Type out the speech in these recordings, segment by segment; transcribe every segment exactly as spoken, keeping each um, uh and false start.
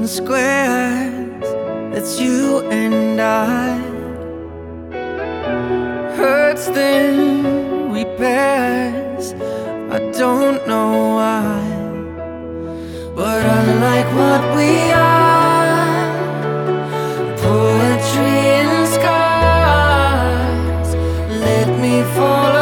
and squares, it's you and I. Hurts then repairs, I don't know why, but I like what we are. Poetry in scars, let me fall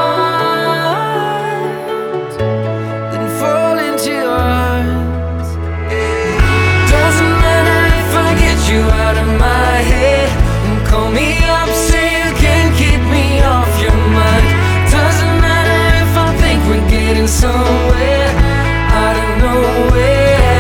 apart, then fall into your arms. Doesn't matter if I get you out of my head and call me up, say you can't keep me off your mind. Doesn't matter if I think we're getting somewhere out of nowhere.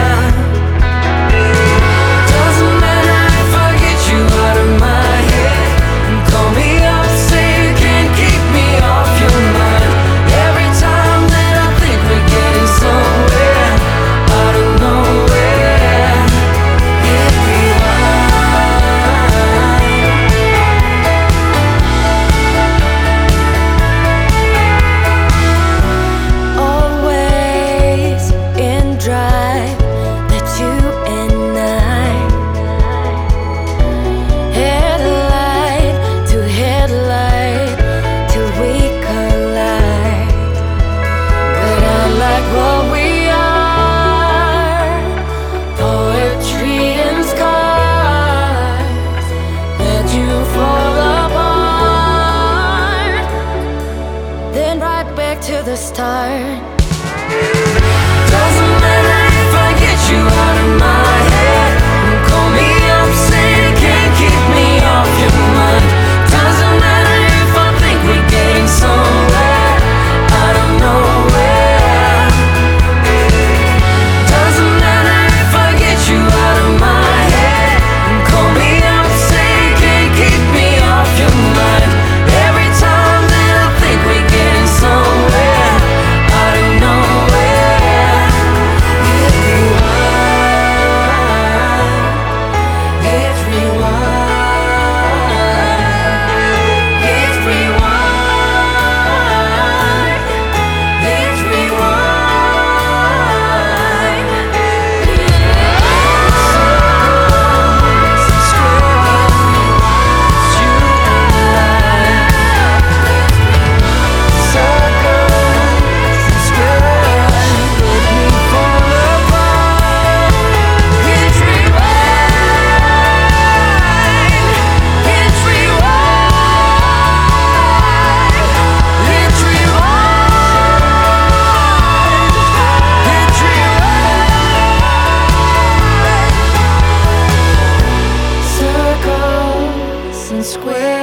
To the start. Doesn't matter if I get you out of my head and call me up, say you can't keep me off your mind. Doesn't matter if I think we're getting somewhere out of nowhere. Doesn't matter if I get you out of my head and call me up, say you can't keep me off your mind. Every time that I think we're getting somewhere square.